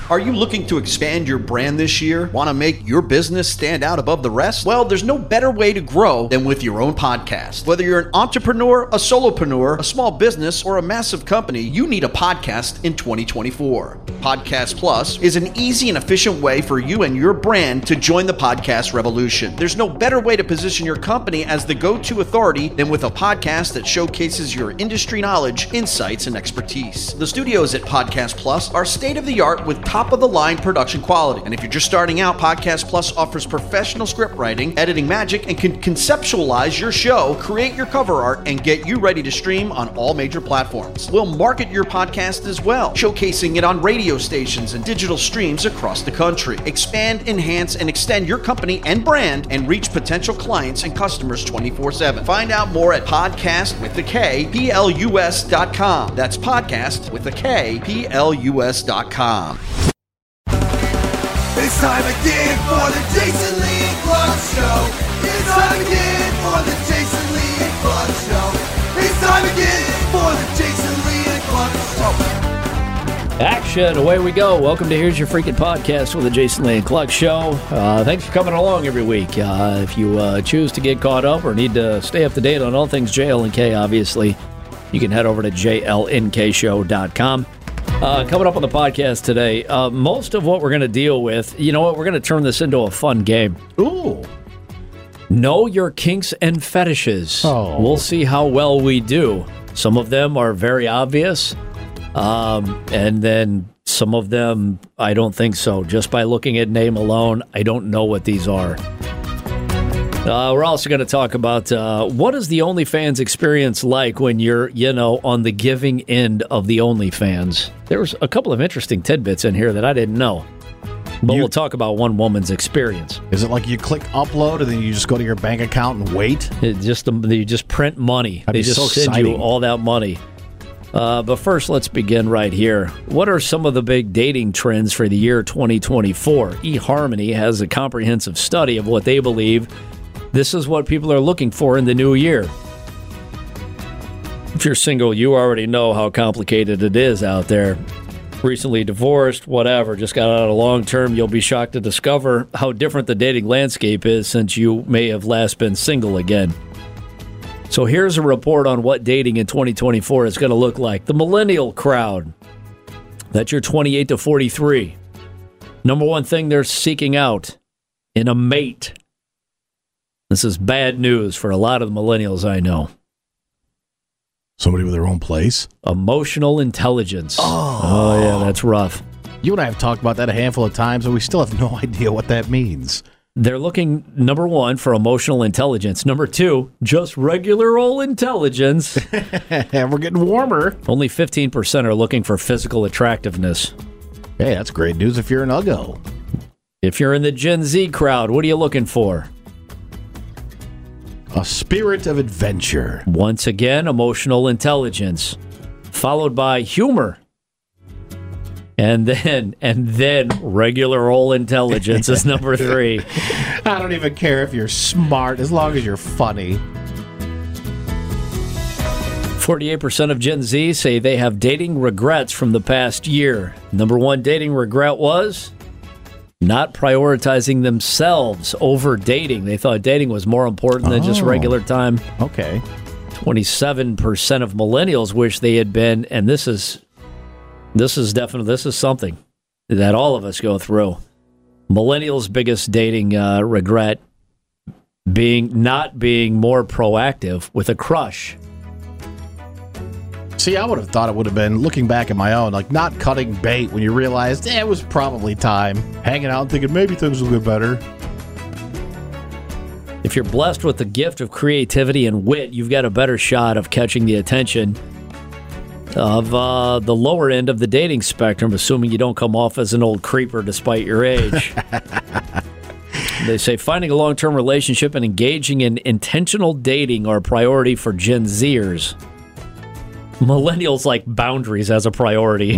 Are you looking to expand your brand this year? Want to make your business stand out above the rest? Well, there's no better way to grow than with your own podcast. Whether you're an entrepreneur, a solopreneur, a small business, or a massive company, you need a podcast in 2024. Podcast Plus is an easy and efficient way for you and your brand to join the podcast revolution. There's no better way to position your company as the go-to authority than with a podcast that showcases your industry knowledge, insights, and expertise. The studios at Podcast Plus are state-of-the-art with top-of-the-line production quality. And if you're just starting out, Podcast Plus offers professional script writing, editing magic, and can conceptualize your show, create your cover art, and get you ready to stream on all major platforms. We'll market your podcast as well, showcasing it on radio stations and digital streams across the country. Expand, enhance, and extend your company and brand and reach potential clients and customers 24/7. Find out more at podcastwithak.plus.com. That's podcastwithak.plus.com. It's time again for the Jason Lee and Clark Show. It's time again for the Jason Lee and Clark Show. It's time again for the Jason Lee and Clark Show. Action, away we go. Welcome to Here's Your Freaking Podcast with the Jason Lee and Clark Show. Thanks for coming along every week. If you choose to get caught up or need to stay up to date on all things JLNK, obviously, you can head over to jlnkshow.com. Coming up on the podcast today, most of what we're going to deal with, you know what, we're going to turn this into a fun game. Ooh. Know your kinks and fetishes. Oh. We'll see how well we do. Some of them are very obvious, and then some of them, I don't think so. Just by looking at name alone, I don't know what these are. We're also going to talk about what is the OnlyFans experience like when you're, on the giving end of the OnlyFans. There's a couple of interesting tidbits in here that I didn't know. But we'll talk about one woman's experience. Is it like you click upload and then you just go to your bank account and wait? You just print money. That'd They be just so send exciting. you all that money. But first, let's begin right here. What are some of the big dating trends for the year 2024? eHarmony has a comprehensive study of what they believe this is what people are looking for in the new year. If you're single, you already know how complicated it is out there. Recently divorced, whatever, just got out of long term, you'll be shocked to discover how different the dating landscape is since you may have last been single again. So here's a report on what dating in 2024 is going to look like. The millennial crowd, that's your 28 to 43. Number one thing they're seeking out in a mate. This is bad news for a lot of the millennials I know. Somebody with their own place? Emotional intelligence. Oh, yeah, that's rough. You and I have talked about that a handful of times, and we still have no idea what that means. They're looking, number one, for emotional intelligence. Number two, just regular old intelligence. And we're getting warmer. Only 15% are looking for physical attractiveness. Hey, that's great news if you're an uggo. If you're in the Gen Z crowd, what are you looking for? A spirit of adventure. Once again, emotional intelligence, followed by humor. And then regular old intelligence is number 3. I don't even care if you're smart, as long as you're funny. 48% of Gen Z say they have dating regrets from the past year. Number one dating regret was not prioritizing themselves over dating. They thought dating was more important than just regular time. Okay. 27% of millennials wish they had been, and this is something that all of us go through. Millennials' biggest dating regret not being more proactive with a crush. See, I would have thought it would have been, looking back at my own, like not cutting bait when you realized it was probably time. Hanging out and thinking maybe things will get better. If you're blessed with the gift of creativity and wit, you've got a better shot of catching the attention of the lower end of the dating spectrum, assuming you don't come off as an old creeper despite your age. They say finding a long-term relationship and engaging in intentional dating are a priority for Gen Zers. Millennials like boundaries as a priority.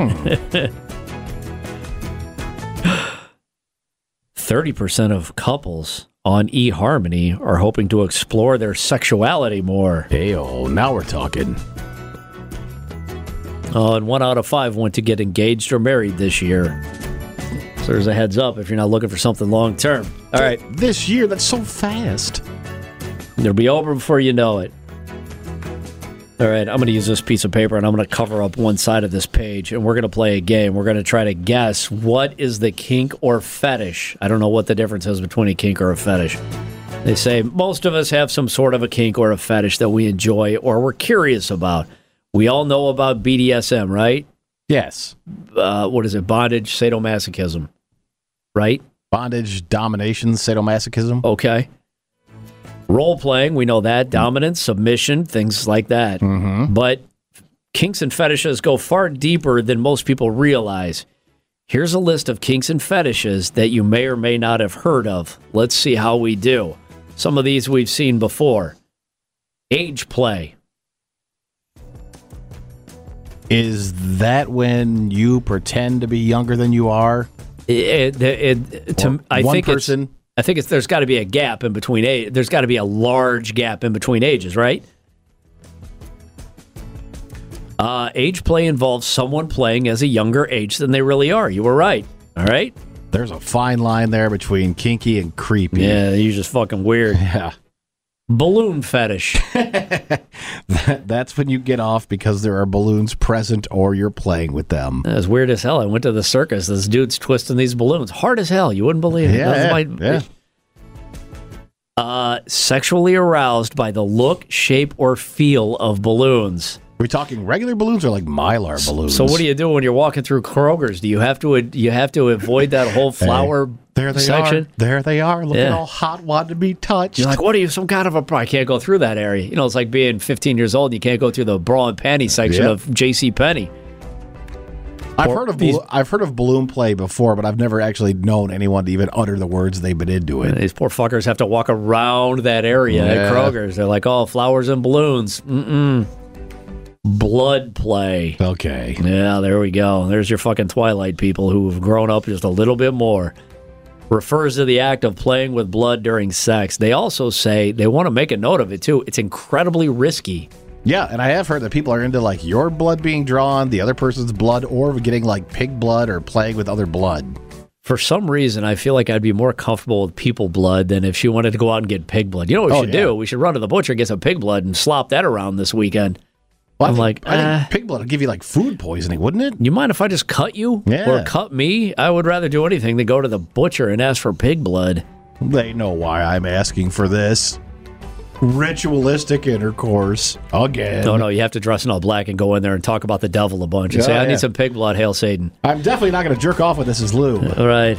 30% of couples on eHarmony are hoping to explore their sexuality more. Hey-oh, now we're talking. Oh, and 1 out of 5 went to get engaged or married this year. So there's a heads up if you're not looking for something long term. All right. This year, that's so fast. It'll be over before you know it. All right, I'm going to use this piece of paper and I'm going to cover up one side of this page and we're going to play a game. We're going to try to guess what is the kink or fetish. I don't know what the difference is between a kink or a fetish. They say most of us have some sort of a kink or a fetish that we enjoy or we're curious about. We all know about BDSM, right? Yes. What is it? Bondage, sadomasochism, right? Bondage, domination, sadomasochism. Okay. Role-playing, we know that. Dominance, submission, things like that. Mm-hmm. But kinks and fetishes go far deeper than most people realize. Here's a list of kinks and fetishes that you may or may not have heard of. Let's see how we do. Some of these we've seen before. Age play. Is that when you pretend to be younger than you are? I think person. there's got to be a gap in between age. There's got to be a large gap in between ages, right? Age play involves someone playing as a younger age than they really are. You were right. All right. There's a fine line there between kinky and creepy. Yeah, you're just fucking weird. Yeah. Balloon fetish. That's when you get off because there are balloons present or you're playing with them. That's weird as hell. I went to the circus. This dude's twisting these balloons. Hard as hell. You wouldn't believe it. Yeah. Sexually aroused by the look, shape, or feel of balloons. Are we talking regular balloons or like Mylar balloons? So what do you do when you're walking through Kroger's? Do you have to avoid that whole flower there they section? Are. There they are, looking all hot, wanting to be touched. You're like, what are you, some kind of a... I can't go through that area. You know, it's like being 15 years old and you can't go through the bra and panty section of JCPenney. I've heard of balloon play before, but I've never actually known anyone to even utter the words they've been into it. These poor fuckers have to walk around that area at Kroger's. They're like, oh, flowers and balloons. Mm-mm. Blood play. Okay. Yeah, there we go. There's your fucking Twilight people who have grown up just a little bit more. Refers to the act of playing with blood during sex. They also say they want to make a note of it, too. It's incredibly risky. Yeah, and I have heard that people are into, like, your blood being drawn, the other person's blood, or getting, like, pig blood or playing with other blood. For some reason, I feel like I'd be more comfortable with people blood than if she wanted to go out and get pig blood. You know what we should do? We should run to the butcher, get some pig blood, and slop that around this weekend. Well, I think pig blood would give you, like, food poisoning, wouldn't it? You mind if I just cut you? Yeah. Or cut me? I would rather do anything than go to the butcher and ask for pig blood. They know why I'm asking for this. Ritualistic intercourse. Again. No, you have to dress in all black and go in there and talk about the devil a bunch and say, I need some pig blood, hail Satan. I'm definitely not going to jerk off with this as lube. All right.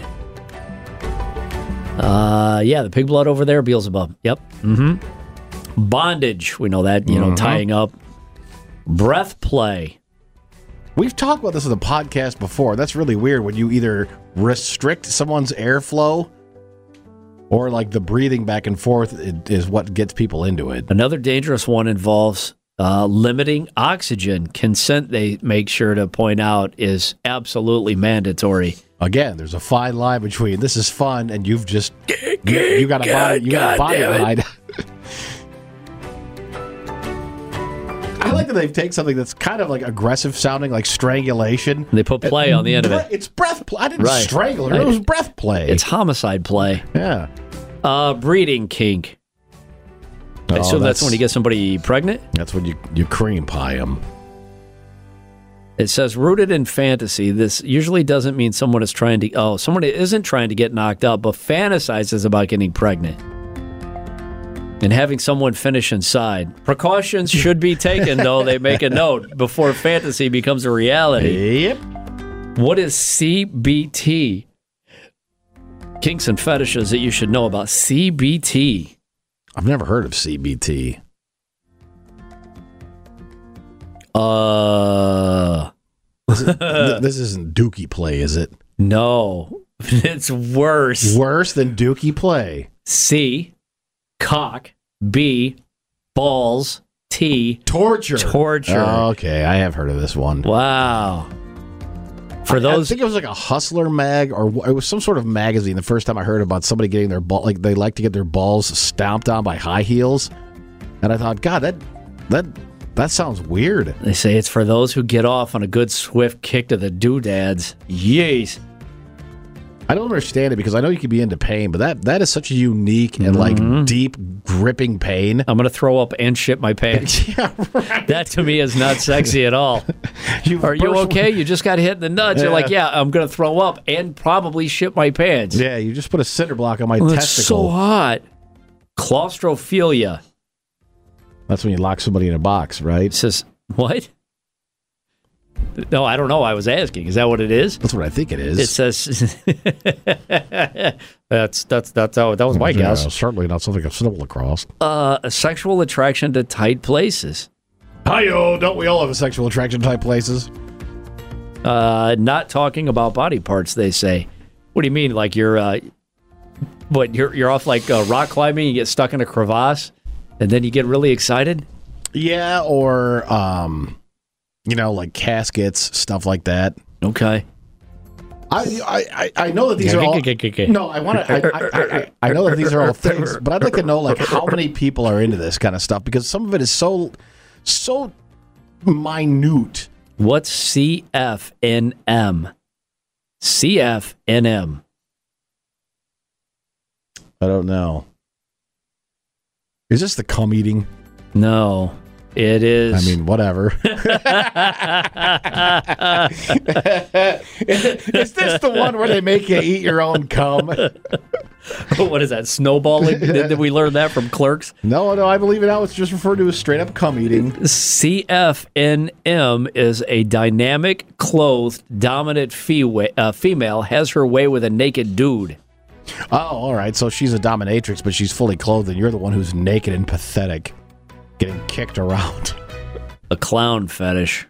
The pig blood over there, Beelzebub. Yep. Mm-hmm. Bondage. We know that, tying up. Breath play. We've talked about this in the podcast before. That's really weird when you either restrict someone's airflow or like the breathing back and forth is what gets people into it. Another dangerous one involves limiting oxygen. Consent, they make sure to point out, is absolutely mandatory. Again, there's a fine line between this is fun and you've just you got a body behind. I like that they take something that's kind of like aggressive sounding, like strangulation. They put play on the end of it. It's breath play. I didn't strangle her. It was breath play. It's homicide play. Yeah. Breeding kink. I assume that's when you get somebody pregnant? That's when you cream pie them. It says rooted in fantasy. This usually doesn't mean someone is someone isn't trying to get knocked up, but fantasizes about getting pregnant and having someone finish inside. Precautions should be taken, though, they make a note, before fantasy becomes a reality. Yep. What is CBT? Kinks and fetishes that you should know about. CBT. I've never heard of CBT. This isn't dookie play, is it? No. It's worse. Worse than dookie play. C, cock. B, balls. T, torture. Oh, okay, I have heard of this one. Wow. I think it was like a Hustler mag, or it was some sort of magazine. The first time I heard about somebody getting their ball, like they like to get their balls stomped on by high heels, and I thought, God, that That sounds weird. They say it's for those who get off on a good swift kick to the doodads. Yeez. I don't understand it because I know you can be into pain, but that is such a unique and like deep, gripping pain. I'm going to throw up and shit my pants. Yeah, right. That to me is not sexy at all. Are you okay? You just got hit in the nuts. You're like, yeah, I'm going to throw up and probably shit my pants. Yeah, you just put a cinder block on my It's testicle. so hot. Claustrophilia. That's when you lock somebody in a box, right? It says, what? No, I don't know. I was asking. Is that what it is? That's what I think it is. It says that was my guess. Certainly not something I've stumbled across. A sexual attraction to tight places. Hi-yo, don't we all have a sexual attraction type places? Not talking about body parts, they say. What do you mean? Like you're off like rock climbing, you get stuck in a crevasse, and then you get really excited? Yeah, or like caskets, stuff like that. Okay. I know that these are all. No, I know that these are all things, but I'd like to know like how many people are into this kind of stuff because some of it is so minute. What's CFNM? CFNM. I don't know. Is this the cum eating? No, it is. I mean, whatever. Is this the one where they make you eat your own cum? What is that? Snowballing? Did we learn that from Clerks? No, I believe it now. It's just referred to as straight up cum eating. CFNM is a dynamic, clothed, dominant female has her way with a naked dude. Oh, all right. So she's a dominatrix, but she's fully clothed, and you're the one who's naked and pathetic, getting kicked around. A clown fetish.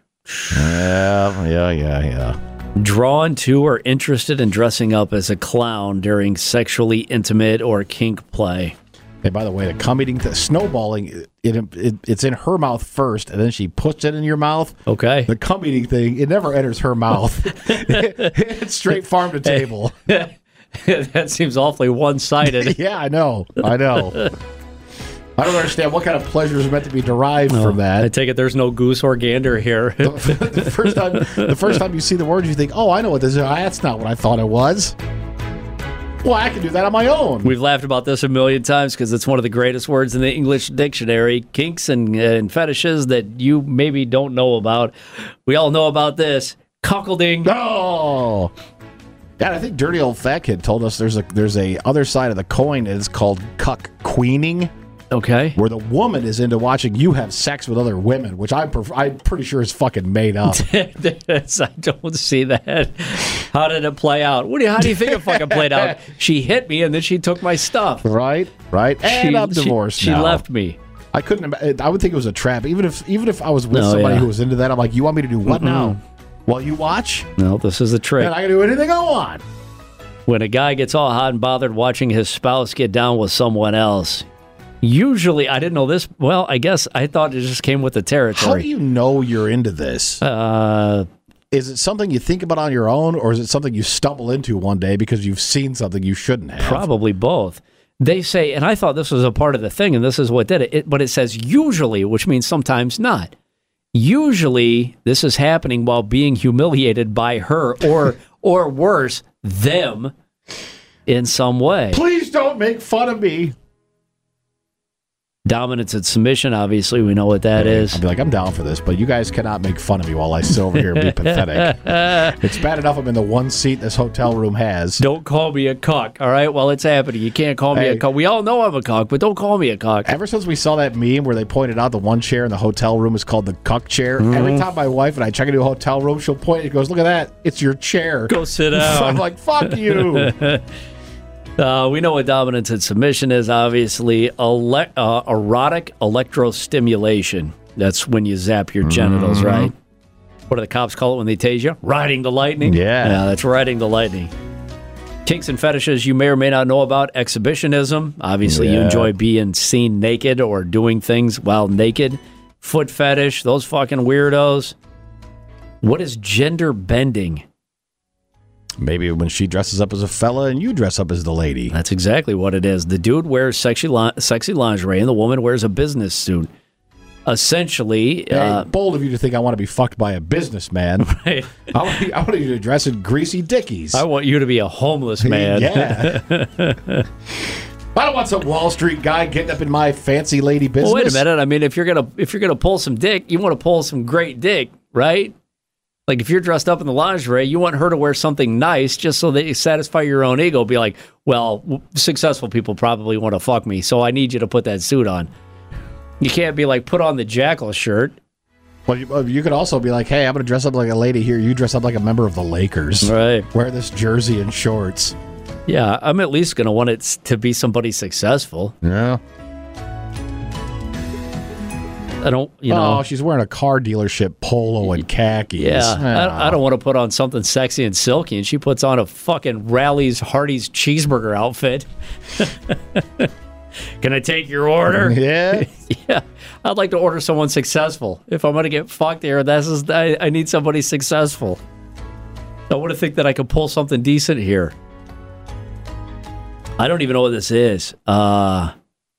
Yeah. Drawn to or interested in dressing up as a clown during sexually intimate or kink play. Hey, by the way, the cum eating, snowballing, it's in her mouth first, and then she puts it in your mouth. Okay. The cum eating thing, it never enters her mouth. It's straight farm to table. That seems awfully one-sided. Yeah, I know. I don't understand what kind of pleasure is meant to be derived from that. I take it there's no goose or gander here. The first time you see the words, you think, "Oh, I know what this is." That's not what I thought it was. Well, I can do that on my own. We've laughed about this a million times because it's one of the greatest words in the English dictionary. Kinks and fetishes that you maybe don't know about. We all know about this. Cuckolding. Oh. Yeah, I think Dirty Old Fat Kid told us there's a other side of the coin that is called cuck queening. Okay. Where the woman is into watching you have sex with other women, which I'm pretty sure is fucking made up. I don't see that. How did it play out? How do you think it fucking played out? She hit me and then she took my stuff. Right. And I'm divorced now. She left me. I couldn't. I would think it was a trap. Even if I was with somebody who was into that, I'm like, you want me to do what now? While you watch? No, this is a trick. And I can do anything I want. When a guy gets all hot and bothered watching his spouse get down with someone else, usually, I didn't know this. Well, I guess I thought it just came with the territory. How do you know you're into this? Is it something you think about on your own, or is it something you stumble into one day because you've seen something you shouldn't have? Probably both. They say, and I thought this was a part of the thing, and this is what did it, but it says usually, which means sometimes not. Usually, this is happening while being humiliated by her or worse, them in some way. Please don't make fun of me. Dominance and submission, obviously, we know what that is. I'll be like, I'm down for this, but you guys cannot make fun of me while I sit over here and be pathetic. It's bad enough I'm in the one seat this hotel room has. Don't call me a cock, all right? While it's happening, you can't call me a cock. We all know I'm a cock, but don't call me a cock. Ever since we saw that meme where they pointed out the one chair in the hotel room is called the cuck chair, every time my wife and I check into a hotel room, she'll point and goes, look at that, it's your chair. Go sit down. I'm like, fuck you. We know what dominance and submission is, obviously. Erotic electrostimulation. That's when you zap your genitals, right? What do the cops call it when they tase you? Riding the lightning? Yeah, that's riding the lightning. Kinks and fetishes you may or may not know about. Exhibitionism. Obviously, you enjoy being seen naked or doing things while naked. Foot fetish. Those fucking weirdos. What is gender bending? Maybe when she dresses up as a fella and you dress up as the lady. That's exactly what it is. The dude wears sexy lingerie and the woman wears a business suit. essentially, Hey, bold of you to think I want to be fucked by a businessman. right, I want you to dress in greasy dickies. I want you to be a homeless man. Yeah. I don't want some Wall Street guy getting up in my fancy lady business. Well, wait a minute. I mean, if you're gonna pull some dick, you want to pull some great dick, right? Like if you're dressed up in the lingerie, you want her to wear something nice just so that you satisfy your own ego. Be like, well, successful people probably want to fuck me, so I need you to put that suit on. You can't be like, put on the Jackal shirt. Well, you could also be like, hey, I'm going to dress up like a lady here. You dress up like a member of the Lakers. Right. Wear this jersey and shorts. Yeah, I'm at least going to want it to be somebody successful. Yeah. I don't, know. Oh, she's wearing a car dealership polo and khakis. Yeah, I don't want to put on something sexy and silky, and she puts on a fucking Rally's Hardee's cheeseburger outfit. Can I take your order? Yeah. Yeah, I'd like to order someone successful. If I'm going to get fucked here, I need somebody successful. I want to think that I could pull something decent here. I don't even know what this is. Her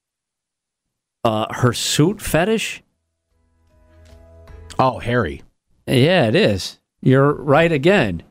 suit fetish? Oh, Harry. Yeah, it is. You're right again.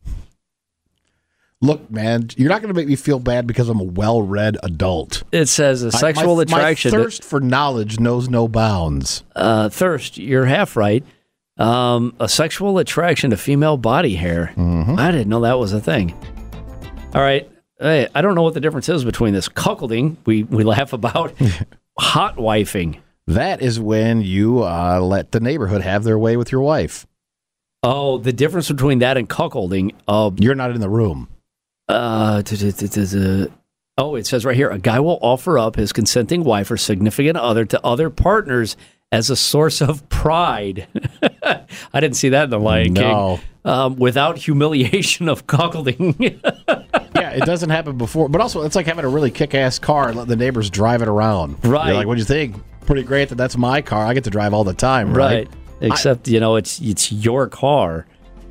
Look, man, you're not going to make me feel bad because I'm a well-read adult. It says a sexual attraction. My thirst for knowledge knows no bounds. Thirst, you're half right. A sexual attraction to female body hair. Mm-hmm. I didn't know that was a thing. All right. Hey, I don't know what the difference is between this cuckolding we laugh about, hot wifing. That is when you let the neighborhood have their way with your wife. Oh, the difference between that and cuckolding. You're not in the room. Oh, it says right here, a guy will offer up his consenting wife or significant other to other partners as a source of pride. I didn't see that in The Lion King. Without humiliation of cuckolding. Yeah, it doesn't happen before. But also, it's like having a really kick-ass car and letting the neighbors drive it around. Right. You're like, what do you think? Pretty great that's my car. I get to drive all the time, right? Except, it's your car.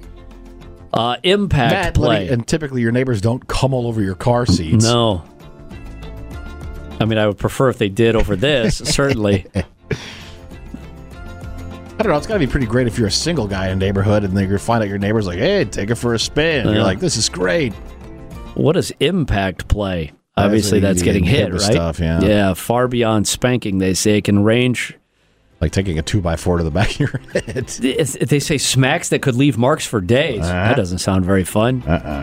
Impact play. And typically your neighbors don't come all over your car seats. No. I mean, I would prefer if they did over this, certainly. I don't know. It's got to be pretty great if you're a single guy in a neighborhood and then you find out your neighbor's like, hey, take it for a spin. You're like, this is great. What is impact play? Obviously, that's getting hit, right? Stuff, yeah. Yeah, far beyond spanking. They say it can range. Like taking a 2x4 to the back of your head. They say smacks that could leave marks for days. That doesn't sound very fun.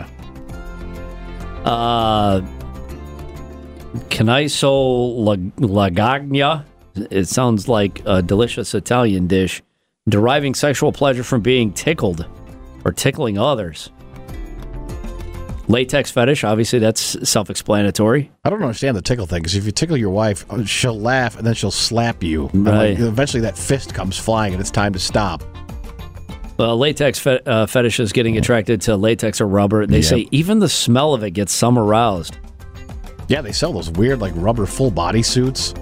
Caniso Lagagna. It sounds like a delicious Italian dish. Deriving sexual pleasure from being tickled or tickling others. Latex fetish, obviously that's self-explanatory. I don't understand the tickle thing, because if you tickle your wife, she'll laugh and then she'll slap you. Right. Eventually that fist comes flying and it's time to stop. Latex fetish is getting attracted to latex or rubber. They say even the smell of it gets some aroused. Yeah, they sell those weird like rubber full body suits.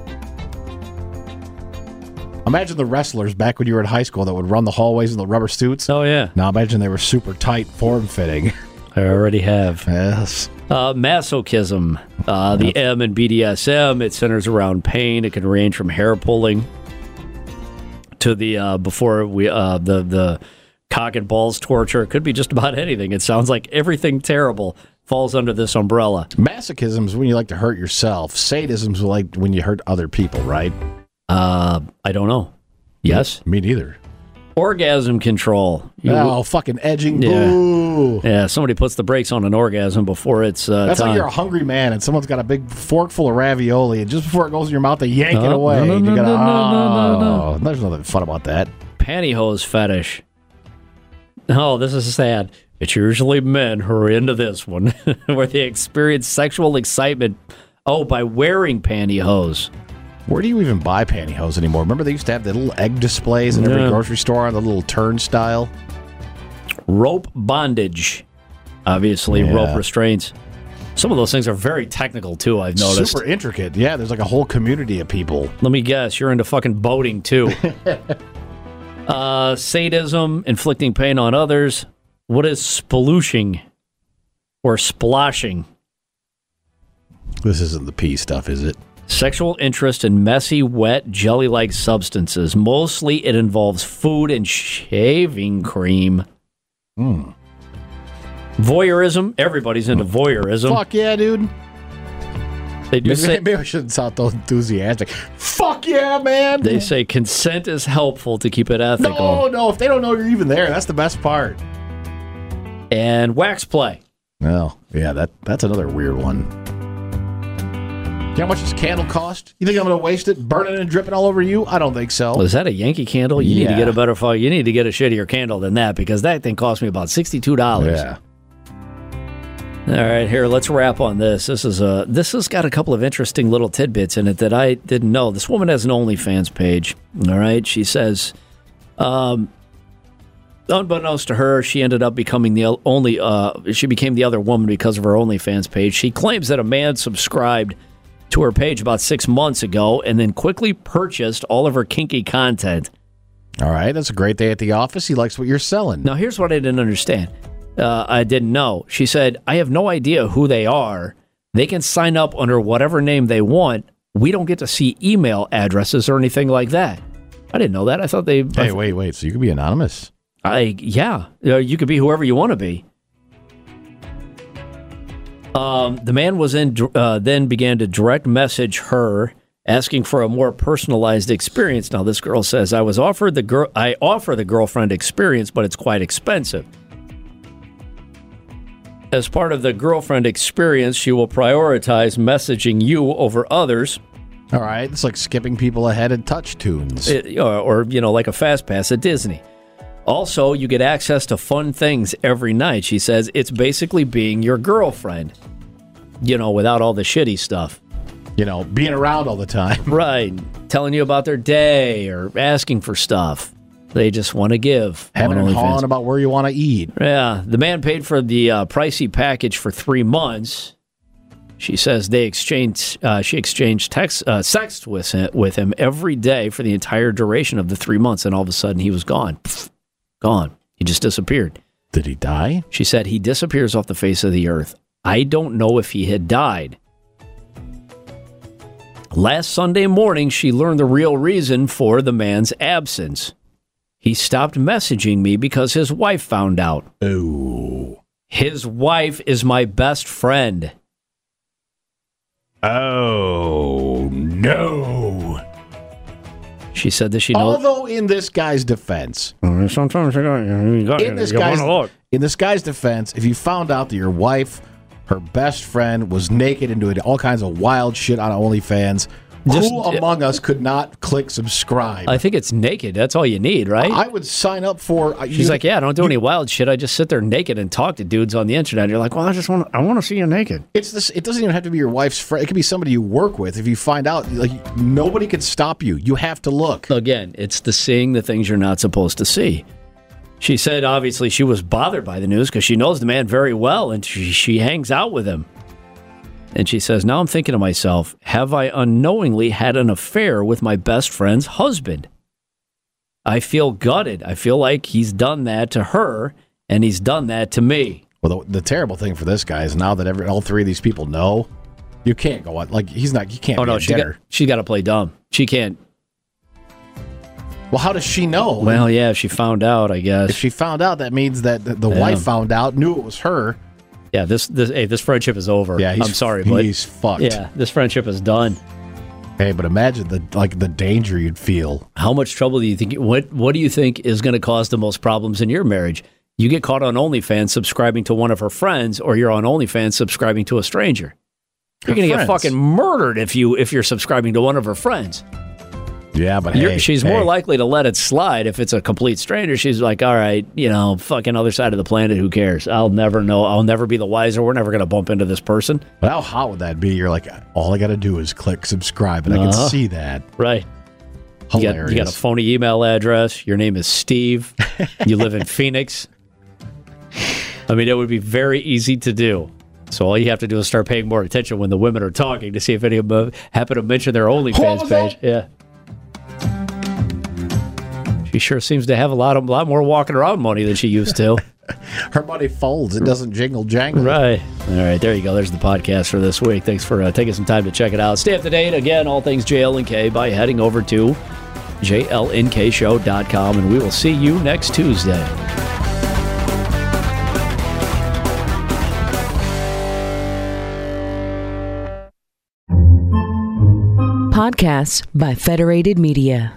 Imagine the wrestlers back when you were in high school that would run the hallways in the rubber suits. Oh, yeah. Now imagine they were super tight, form-fitting. I already have. Yes. Masochism. The M in BDSM, it centers around pain. It can range from hair pulling to the the cock and balls torture. It could be just about anything. It sounds like everything terrible falls under this umbrella. Masochism is when you like to hurt yourself. Sadism is like when you hurt other people, right? I don't know. Yes? Me neither. Orgasm control. Fucking edging. Yeah. Boo. Yeah, somebody puts the brakes on an orgasm before it's That's time. like you're a hungry man and someone's got a big fork full of ravioli and just before it goes in your mouth, they yank it away. No. There's nothing fun about that. Pantyhose fetish. Oh, this is sad. It's usually men who are into this one, where they experience sexual excitement, by wearing pantyhose. Where do you even buy pantyhose anymore? Remember they used to have the little egg displays in every grocery store on the little turnstile? Rope bondage. Obviously, rope restraints. Some of those things are very technical, too, I've noticed. Super intricate. Yeah, there's like a whole community of people. Let me guess, you're into fucking boating, too. Sadism, inflicting pain on others. What is splooshing or splashing? This isn't the P stuff, is it? Sexual interest in messy, wet, jelly-like substances. Mostly it involves food and shaving cream. Voyeurism. Everybody's into voyeurism. Fuck yeah, dude. They do say, Maybe I shouldn't sound so enthusiastic. Fuck yeah, man. they say consent is helpful to keep it ethical. No, if they don't know you're even there, that's the best part. And wax play. Well, yeah, that's another weird one. You know how much this candle cost? You think I'm going to waste it burning and dripping all over you? I don't think so. Is that a Yankee candle? You need to get a better phone. You need to get a shittier candle than that because that thing cost me about $62. Yeah. All right, here, let's wrap on this. This has got a couple of interesting little tidbits in it that I didn't know. This woman has an OnlyFans page. All right, she says, unbeknownst to her, she ended up becoming she became the other woman because of her OnlyFans page. She claims that a man subscribed to her page about 6 months ago and then quickly purchased all of her kinky content. All right, that's a great day at the office. He likes what you're selling. Now, here's what I didn't understand. I didn't know. She said, I have no idea who they are. They can sign up under whatever name they want. We don't get to see email addresses or anything like that. I didn't know that. I thought they... Hey, wait. So you could be anonymous? Yeah. You could be whoever you want to be. The man was then began to direct message her, asking for a more personalized experience. Now, this girl says, I offer the girlfriend experience, but it's quite expensive. As part of the girlfriend experience, she will prioritize messaging you over others. All right, it's like skipping people ahead in touch tunes. Or like a fast pass at Disney. Also, you get access to fun things every night. She says it's basically being your girlfriend, without all the shitty stuff. Being around all the time. Right. Telling you about their day or asking for stuff. They just want to give. Having and hawing about where you want to eat. Yeah. The man paid for the pricey package for 3 months. She says she exchanged sex with him every day for the entire duration of the 3 months, and all of a sudden he was gone. Pfft, gone. He just disappeared. Did he die? She said he disappears off the face of the earth. I don't know if he had died. Last Sunday morning, she learned the real reason for the man's absence. He stopped messaging me because his wife found out. Oh. His wife is my best friend. Oh, no. She said that she knows. Although in this guy's defense. Sometimes in this guy's defense, if you found out that your wife, her best friend, was naked and doing all kinds of wild shit on OnlyFans, who among us could not click subscribe? I think it's naked. That's all you need, right? I would sign up for... She's like, I don't do any wild shit. I just sit there naked and talk to dudes on the internet. And you're like, well, I want to see you naked. It doesn't even have to be your wife's friend. It could be somebody you work with. If you find out, nobody can stop you. You have to look. Again, it's the seeing the things you're not supposed to see. She said, obviously, she was bothered by the news because she knows the man very well, and she hangs out with him. And she says, now I'm thinking to myself, have I unknowingly had an affair with my best friend's husband? I feel gutted. I feel like he's done that to her, and he's done that to me. Well, the terrible thing for this guy is now that all three of these people know, you can't go on. Like, you can't be a debtor. She's got to play dumb. She can't. Well, how does she know? Well, yeah, she found out, I guess. If she found out, that means that the wife found out, knew it was her. Yeah, this friendship is over. Yeah, I'm sorry, but he's fucked. Yeah, this friendship is done. Hey, but imagine the danger you'd feel. How much trouble do you think? What do you think is going to cause the most problems in your marriage? You get caught on OnlyFans subscribing to one of her friends, or you're on OnlyFans subscribing to a stranger. You're going to get fucking murdered if you're subscribing to one of her friends. Yeah, but she's more likely to let it slide if it's a complete stranger. She's like, all right, fucking other side of the planet, who cares? I'll never know. I'll never be the wiser. We're never going to bump into this person. But how hot would that be? You're like, all I got to do is click subscribe, and I can see that. Right. Hilarious. You got a phony email address. Your name is Steve. You live in Phoenix. I mean, it would be very easy to do. So all you have to do is start paying more attention when the women are talking to see if any of them happen to mention their OnlyFans page. Yeah. She sure seems to have a lot more walking around money than she used to. Her money folds. It doesn't jingle jangle. Right. All right. There you go. There's the podcast for this week. Thanks for taking some time to check it out. Stay up to date, again, all things JLNK by heading over to jlnkshow.com, and we will see you next Tuesday. Podcasts by Federated Media.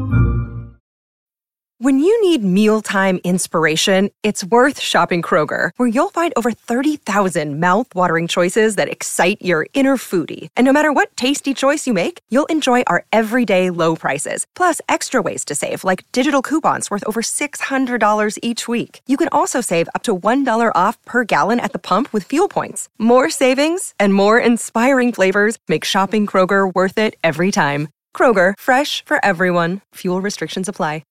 When you need mealtime inspiration, it's worth shopping Kroger, where you'll find over 30,000 mouth-watering choices that excite your inner foodie. And no matter what tasty choice you make, you'll enjoy our everyday low prices, plus extra ways to save, like digital coupons worth over $600 each week. You can also save up to $1 off per gallon at the pump with fuel points. More savings and more inspiring flavors make shopping Kroger worth it every time. Kroger, fresh for everyone. Fuel restrictions apply.